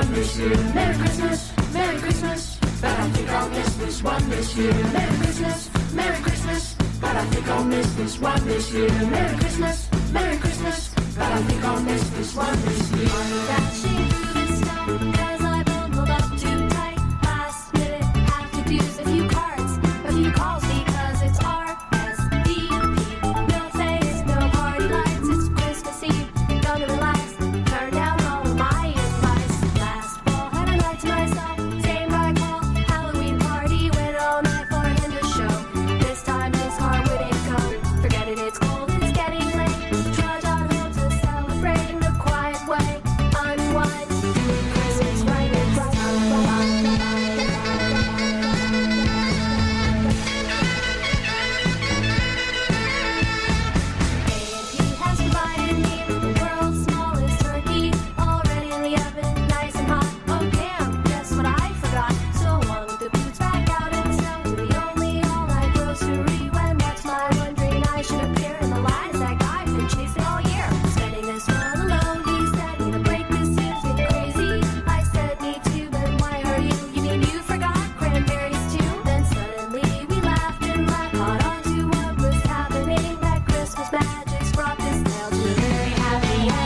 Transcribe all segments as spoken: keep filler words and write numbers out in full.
one this year. Merry Christmas, Merry Christmas, but I think I'll miss this one this year. Merry Christmas, Merry Christmas, but I think I'll miss this one this year. Merry Christmas, Merry Christmas, but I think I'll miss this one this year. I'm dashing through the snow, cause I bundled up too tight. Last minute, have to use a few cards, a few calls, because it's R S V P. No face, no party lights, it's Christmas Eve. Gonna relax, turn down all of my advice. Last fall, had a night to myself, same I call. Halloween party, went all night for him to show. This time his car wouldn't go. Forget it, it's cold, it's getting late. Trudge on home to celebrate in a quiet way. Unwind, doing Christmas right at this time. A and P has provided me the world's smallest turkey, already in the oven, nice and hot. Oh damn, guess what I forgot? So long with the boots back out in the snow to the only all-night grocery. When what's my wondering I should appear in the lies that I've been chasing all year. Spending this one alone, he said, need a break, this is getting crazy. I said, me too, but why are you? You mean you forgot cranberries too? Then suddenly we laughed and laughed, caught on to what was happening. That Christmas magic's brought this tale to a very happy end.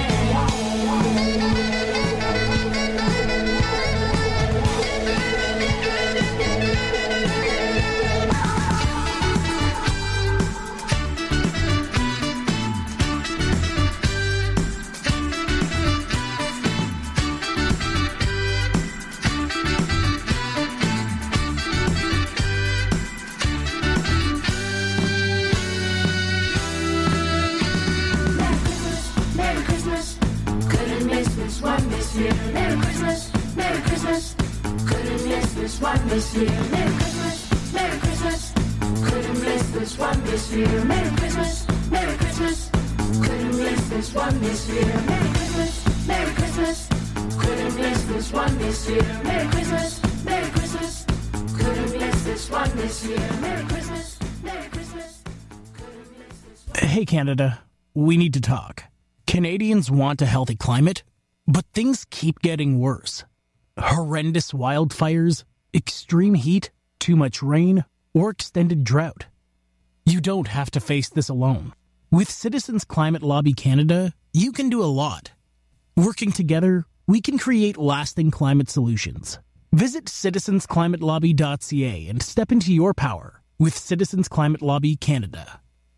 Merry Christmas, couldn't miss this one this year. Merry Christmas, Merry Christmas, couldn't miss this one this year. Merry Christmas, Merry Christmas, couldn't miss this one this year. Merry Christmas, Merry Christmas, couldn't miss this one this year. Merry Christmas, Merry Christmas, couldn't miss this one this year. Merry Christmas, Merry Christmas, couldn't miss this one this year. Merry Christmas, Merry Christmas, couldn't miss this one. Hey Canada, we need to talk. Canadians want a healthy climate, but things keep getting worse. Horrendous wildfires, extreme heat, too much rain, or extended drought. You don't have to face this alone. With Citizens Climate Lobby Canada, you can do a lot. Working together, we can create lasting climate solutions. Visit citizens climate lobby dot c a and step into your power with Citizens Climate Lobby Canada.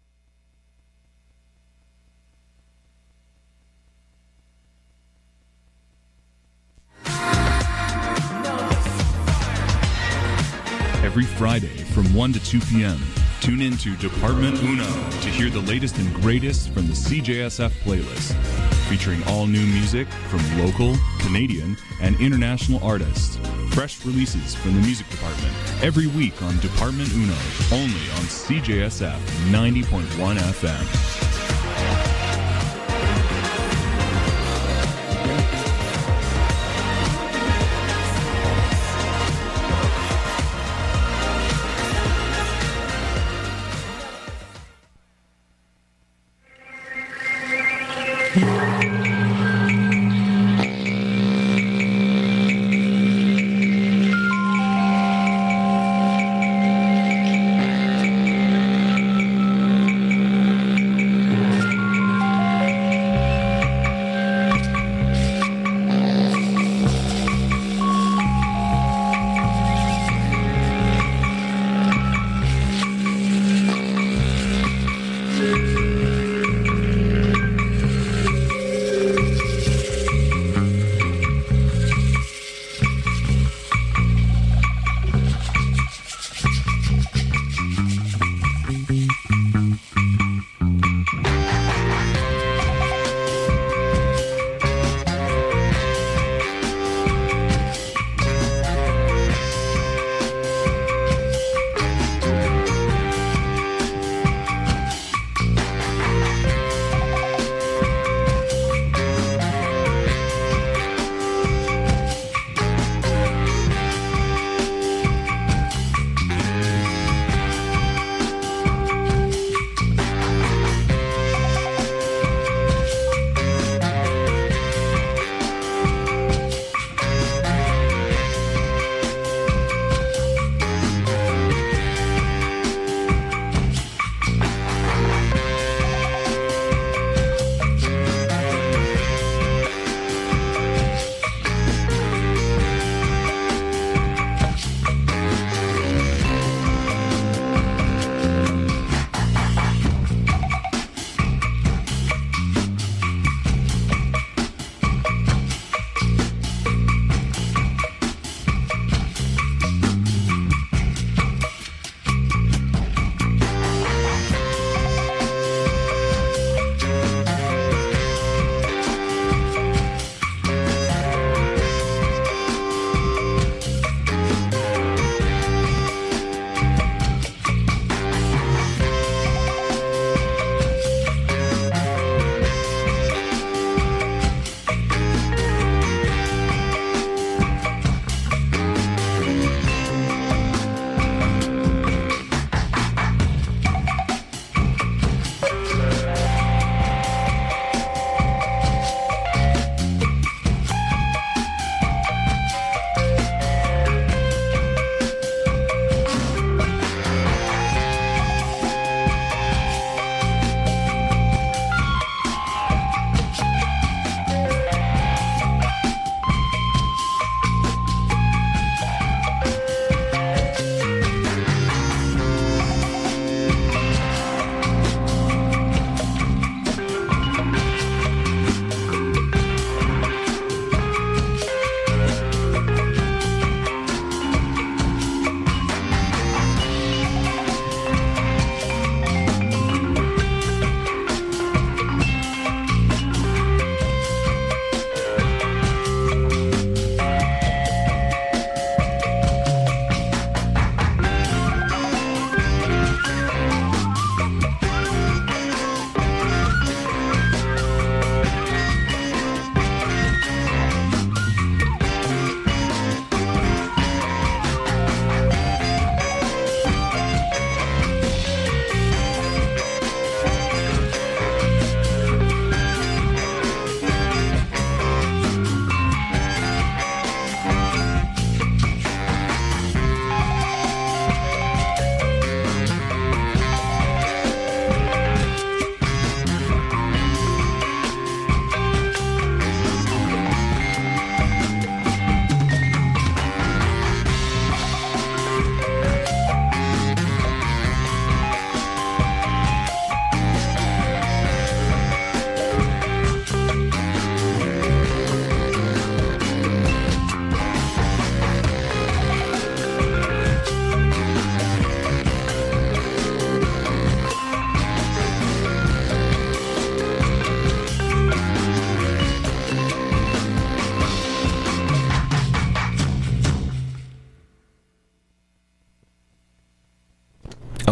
Every Friday from one to two p.m., tune in to Department Uno to hear the latest and greatest from the C J S F playlist, featuring all new music from local, Canadian, and international artists. Fresh releases from the music department every week on Department Uno, only on C J S F ninety point one F M.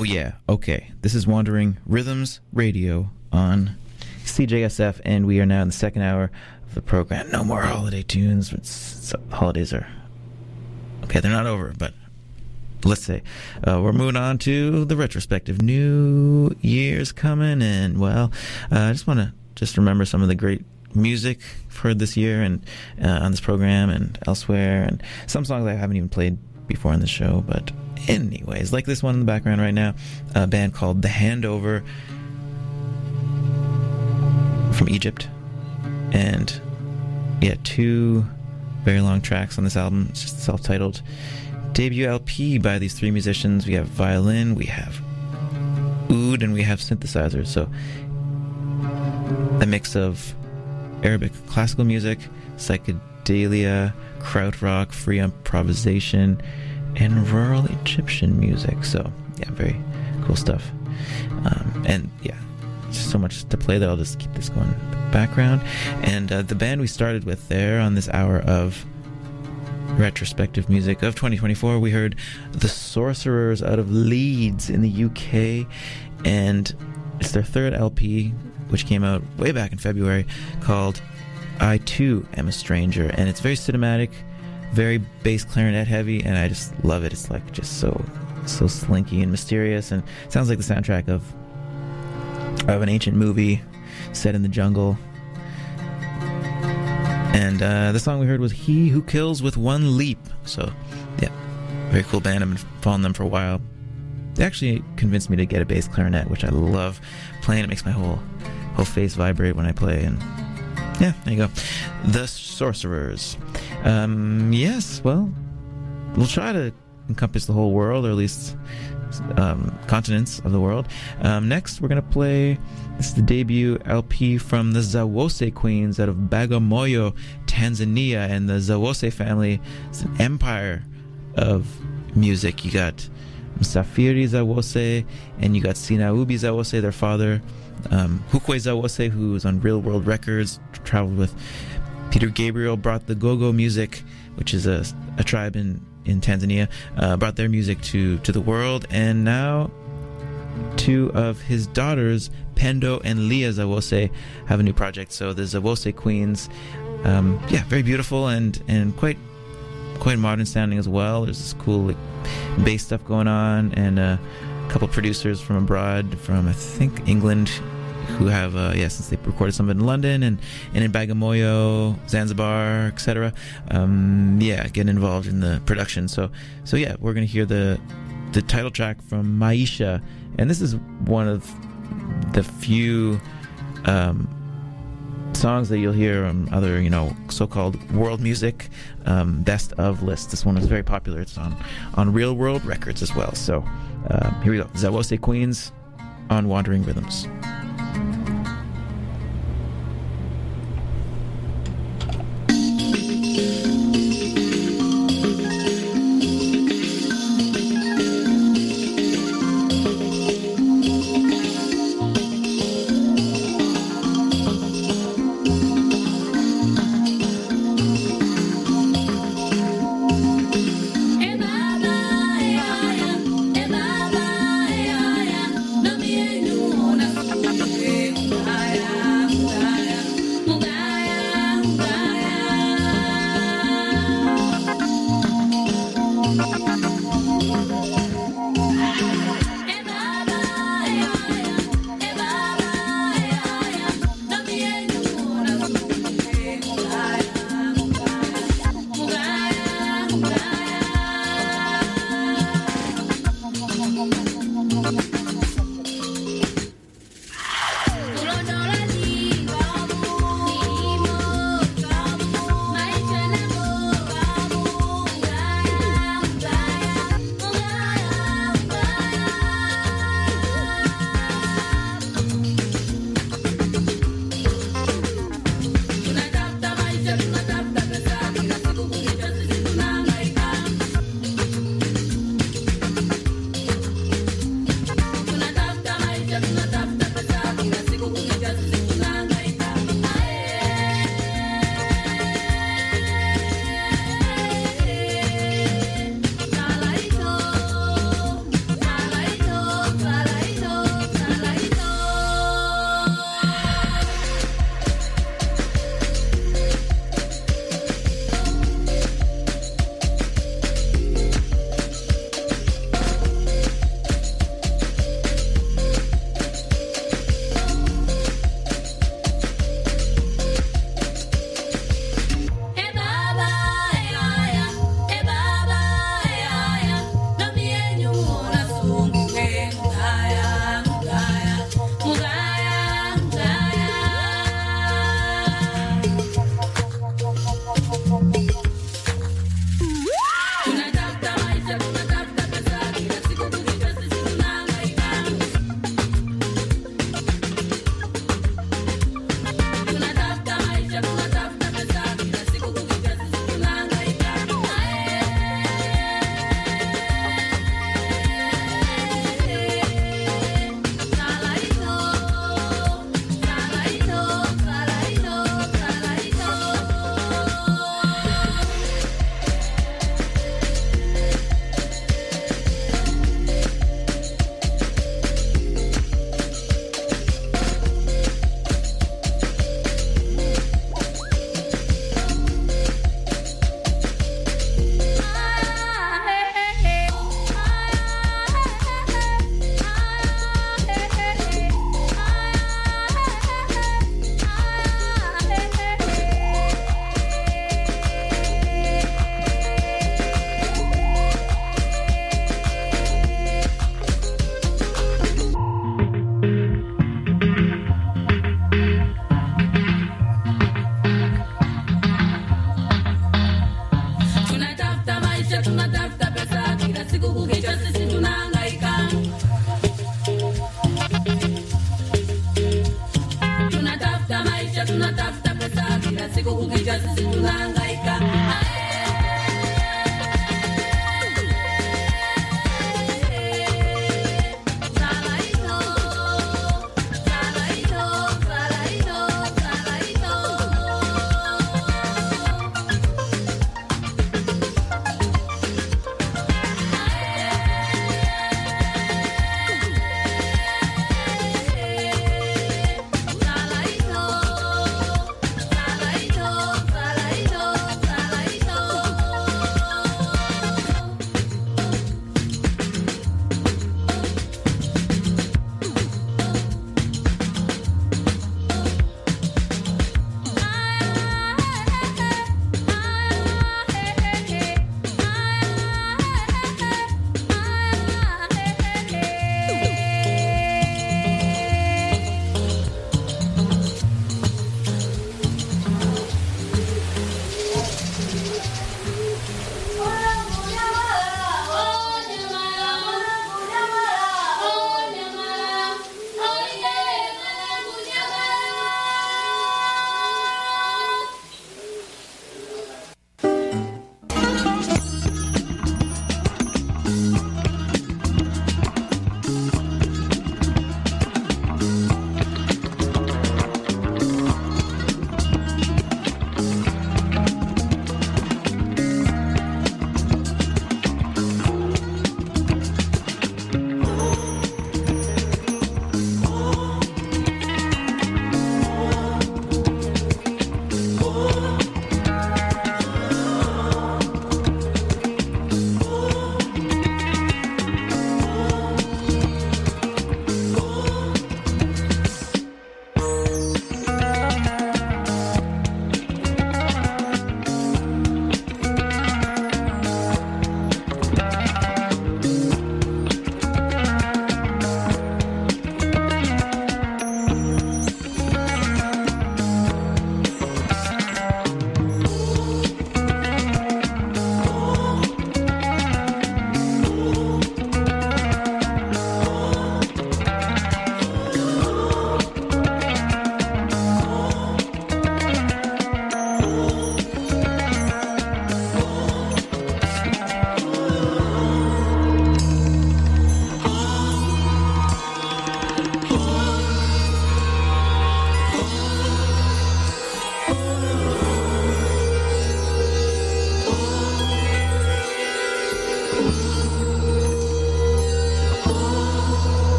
Oh, yeah. Okay. This is Wandering Rhythms Radio on C J S F, and we are now in the second hour of the program. No more holiday tunes. It's, it's, holidays are... Okay, they're not over, but let's say. Uh, we're moving on to the retrospective. New Year's coming, and, well, uh, I just want to just remember some of the great music for this year and uh, on this program and elsewhere, and some songs I haven't even played before on the show, but... Anyways, like this one in the background right now, a band called The Handover from Egypt. And yeah, two very long tracks on this album. It's just self-titled debut L P by these three musicians. We have violin, we have oud, and we have synthesizers. So a mix of Arabic classical music, psychedelia, krautrock, free improvisation, and rural Egyptian music. So yeah, very cool stuff. Um, and yeah, just so much to play that I'll just keep this going in the background. And uh, the band we started with there on this hour of retrospective music of twenty twenty-four, we heard The Sorcerers out of Leeds in the U K, and it's their third L P, which came out way back in February, called I Too Am a Stranger, and it's very cinematic, very bass clarinet heavy, and I just love it. It's like just so so slinky and mysterious, and it sounds like the soundtrack of of an ancient movie set in the jungle. And uh, the song we heard was He Who Kills with One Leap. So yeah, very cool band. I've been following them for a while. They actually convinced me to get a bass clarinet, which I love playing. It makes my whole whole face vibrate when I play, and yeah, there you go. The Sorcerers. Um, yes, well, we'll try to encompass the whole world, or at least um, continents of the world. Um, next, we're going to play, this is the debut L P from the Zawose Queens out of Bagamoyo, Tanzania. And the Zawose family is an empire of music. You got Msafiri Zawose, and you got Sinaubi Zawose, their father. Um, Hukwe Zawose, who's on Real World Records, traveled with Peter Gabriel, brought the Gogo music, which is a, a tribe in, in Tanzania, uh, brought their music to, to the world. And now two of his daughters, Pendo and Leah Zawose, have a new project. So the Zawose Queens, um, yeah, very beautiful and, and quite quite modern sounding as well. There's this cool like, bass stuff going on, and uh, a couple producers from abroad, from I think England, who have, uh, yeah, since they recorded some of it in London and, and in Bagamoyo, Zanzibar, et cetera. Um, yeah, getting involved in the production. So, so yeah, we're going to hear the the title track from Maisha, and this is one of the few um, songs that you'll hear on other, you know, so-called world music um, best of lists. This one is very popular. It's on, on Real World Records as well. So um, here we go. Zawose Queens on Wandering Rhythms. Baba, siku kukija sisi tunahangaika. Salaito, salaito, salaito, salaito.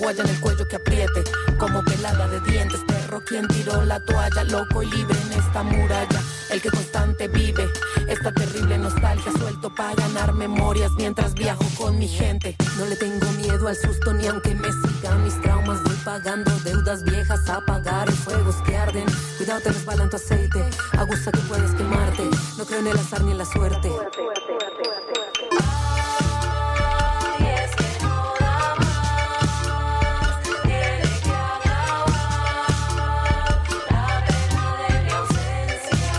toalla en el cuello que apriete, como pelada de dientes. Perro quien tiró la toalla, loco y libre en esta muralla. El que constante vive esta terrible nostalgia, suelto para ganar memorias mientras viajo con mi gente. No le tengo miedo al susto ni aunque me sigan mis traumas. Voy pagando deudas viejas, apagar fuegos que arden. Cuidado, te resbalan tu aceite, aguza que puedes quemarte. No creo en el azar ni en la suerte. Ay, es que no da más, tiene que acabar la pena de mi ausencia.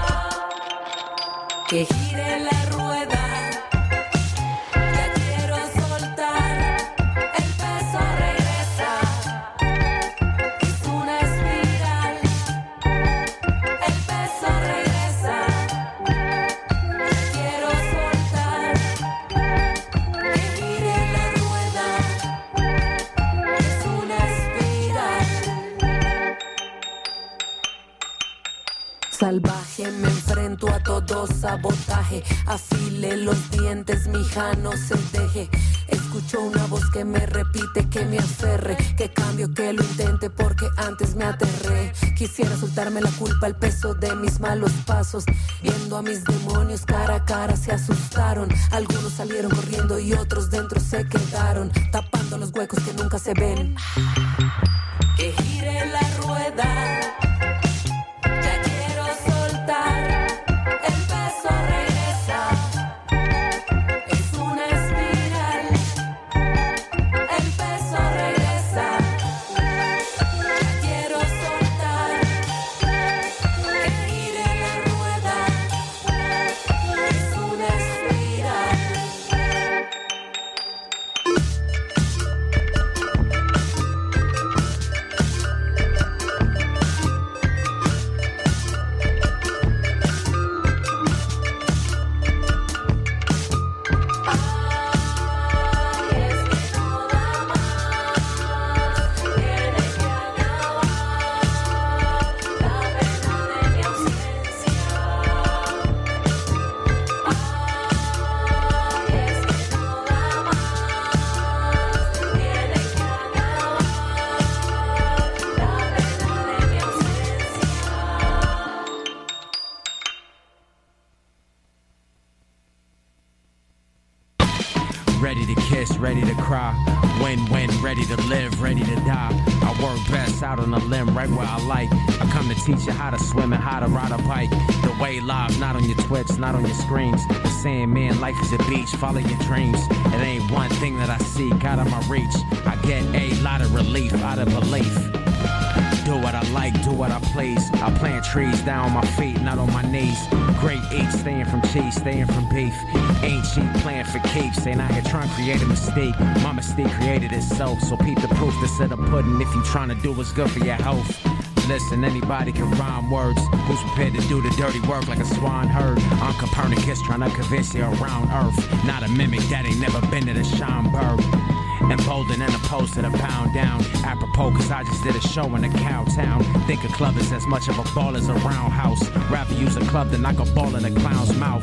Que gire la rueda, ya quiero soltar, el peso regresa, es una espiral, el peso regresa, ya quiero soltar, que gire la rueda, es una espiral. Salvaje, me enfrento a todo sabotaje. Afile los dientes, mija, no se deje. Escucho una voz que me repite que me aferre, que cambio, que lo intente porque antes me aterré. Quisiera soltarme la culpa, el peso de mis malos pasos. Viendo a mis demonios cara a cara se asustaron. Algunos salieron corriendo y otros dentro se quedaron, tapando los huecos que nunca se ven. Que gire la rueda, ya quiero soltar, el peso regresa, es una espiral, el peso regresa, ya quiero soltar, que gire la rueda, es una espiral. Ready to kiss, ready to cry. Win, win, ready to live, ready to die. I work best out on a limb, right where I like. I come to teach you how to swim and how to ride a bike. The way live, not on your Twitch, not on your screens. The saying, man, life is a beach, follow your dreams. It ain't one thing that I seek out of my reach. I get a lot of relief out of belief. Do what I like, do what I please. I plant trees down on my feet, not on my knees. Great eat, staying from cheese, staying from beef. Ain't cheap, playing for keeps. Ain't out here trying to create a mistake. My mistake created itself, so peep the proof that's in the pudding. If you trying to do what's good for your health. Listen, anybody can rhyme words. Who's prepared to do the dirty work like a swan herd? I'm Copernicus trying to convince you around Earth. Not a mimic that ain't never been to the Schomburg. Emboldened and opposed to the pound down. Apropos, cause I just did a show in a cow town. Think a club is as much of a ball as a roundhouse. Rather use a club than knock a ball in a clown's mouth.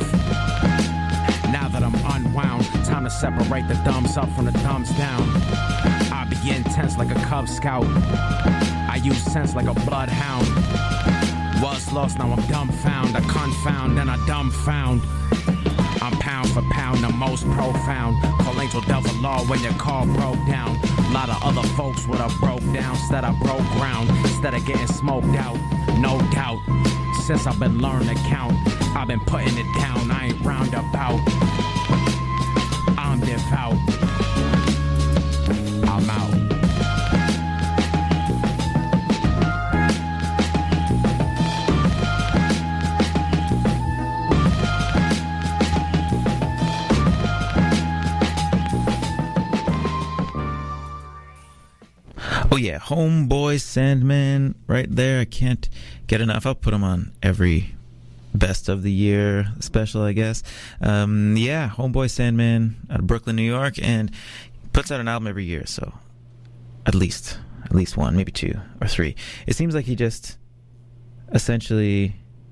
Now that I'm unwound, time to separate the thumbs up from the thumbs down. I be intense like a Cub Scout. I use sense like a bloodhound. Was lost, now I'm dumbfound. I confound and I dumbfound. I'm pound for pound, the most profound. Call Angel Devil Law when your car broke down. A lot of other folks would have broke down. Instead I broke ground, instead of getting smoked out. No doubt, since I've been learning to count, I've been putting it down, I ain't roundabout. I'm devout, I'm out. Oh yeah, Homeboy Sandman right there. I can't get enough. I'll put him on every best of the year special, I guess. Um, yeah, Homeboy Sandman out of Brooklyn, New York, and puts out an album every year, so at least, at least one, maybe two or three. It seems like he just essentially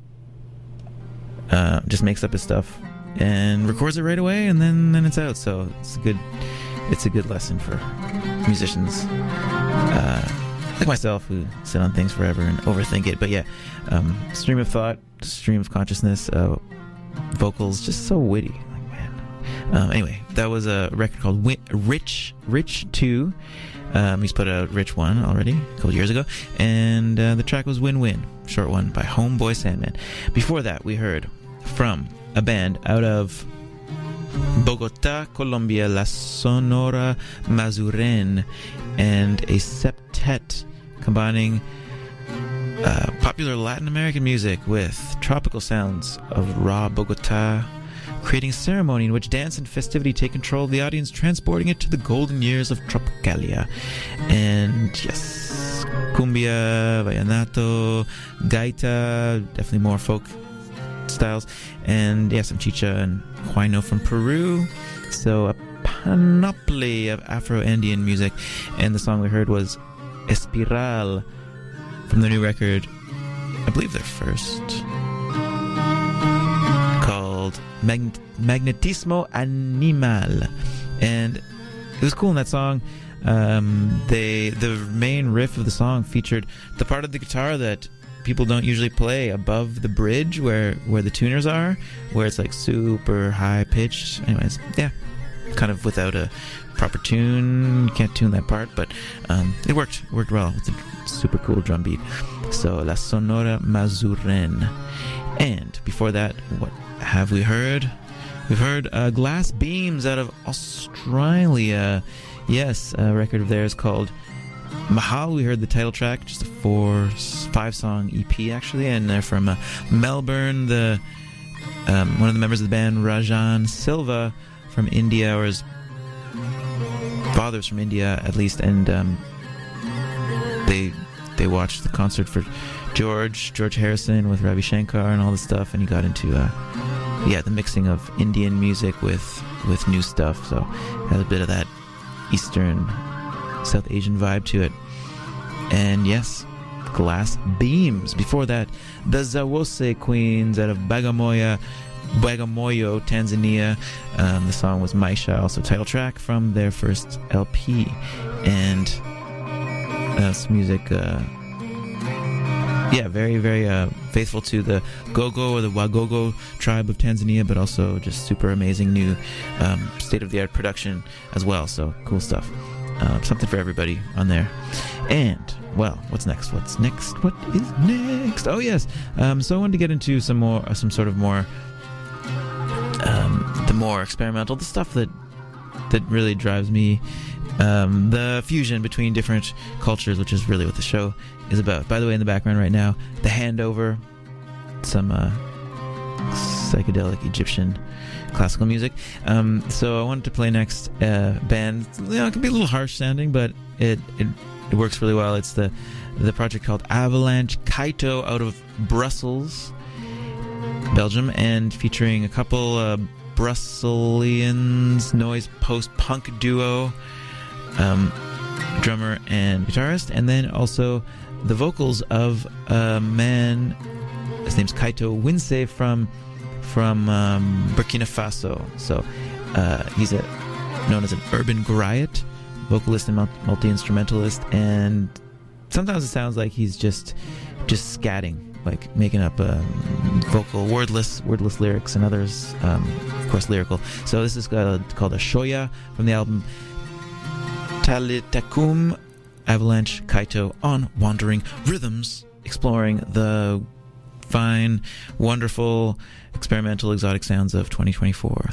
uh, just makes up his stuff and records it right away, and then then it's out. So it's a good, it's a good lesson for musicians uh, like myself who sit on things forever and overthink it. But yeah, um, stream of thought, stream of consciousness, uh, vocals, just so witty. Like, man. Um, anyway, that was a record called Wi- Rich, Rich two. Um, he's put out Rich one already a couple years ago, and uh, the track was Win Win, short one by Homeboy Sandman. Before that, we heard from a band out of Bogota, Colombia, La Sonora Mazuren, and a septet combining uh, popular Latin American music with tropical sounds of raw Bogota, creating a ceremony in which dance and festivity take control of the audience, transporting it to the golden years of Tropicalia. And yes, cumbia, vallenato, gaita, definitely more folk styles, and yeah, some chicha and huayno from Peru. So a panoply of Afro-Andean music. And the song we heard was Espiral from the new record, I believe their first, called Mag- Magnetismo Animal. And it was cool in that song. Um, they the main riff of the song featured the part of the guitar that people don't usually play above the bridge where, where the tuners are, where it's like super high pitched. Anyways, yeah, kind of without a proper tune, can't tune that part, but um, it worked worked well with the super cool drum beat. So La Sonora Mazuren. And before that, what have we heard? We've heard uh, Glass Beams out of Australia. Yes, a record of theirs called Mahal. We heard the title track, just a four, five song E P actually, and they're from uh, Melbourne. The um, one of the members of the band, Rajan Silva, from India, or his father's from India at least, and um, they they watched the concert for George George Harrison with Ravi Shankar and all this stuff, and he got into uh, yeah the mixing of Indian music with with new stuff, so had a bit of that Eastern South Asian vibe to it. And yes, Glass Beams. Before that, the Zawose Queens out of Bagamoyo, Bagamoyo, Tanzania. Um, the song was Maisha, also title track from their first L P. And that's music, uh, yeah, very, very uh, faithful to the Gogo or the Wagogo tribe of Tanzania, but also just super amazing new um, state-of-the-art production as well. So cool stuff. Uh, something for everybody on there. And, well, what's next? What's next? What is next? Oh, yes. Um, so I wanted to get into some more, uh, some sort of more, um, the more experimental, the stuff that that really drives me, um, the fusion between different cultures, which is really what the show is about. By the way, in the background right now, The Handover, some uh, psychedelic Egyptian classical music. Um, so I wanted to play next uh, band. You know, it can be a little harsh sounding, but it, it it works really well. It's the the project called Avalanche Kaito out of Brussels, Belgium, and featuring a couple uh, Brusselians noise post-punk duo, um, drummer and guitarist, and then also the vocals of a man, his name's Kaito Winsei from from um, Burkina Faso. So uh, he's a, known as an urban griot, vocalist and multi-instrumentalist, and sometimes it sounds like he's just just scatting, like making up um, vocal, wordless wordless lyrics, and others, um, of course, lyrical. So this is uh, called a Shoya from the album Talitakum, Avalanche Kaito on Wandering Rhythms, exploring the fine, wonderful, experimental, exotic sounds of twenty twenty-four.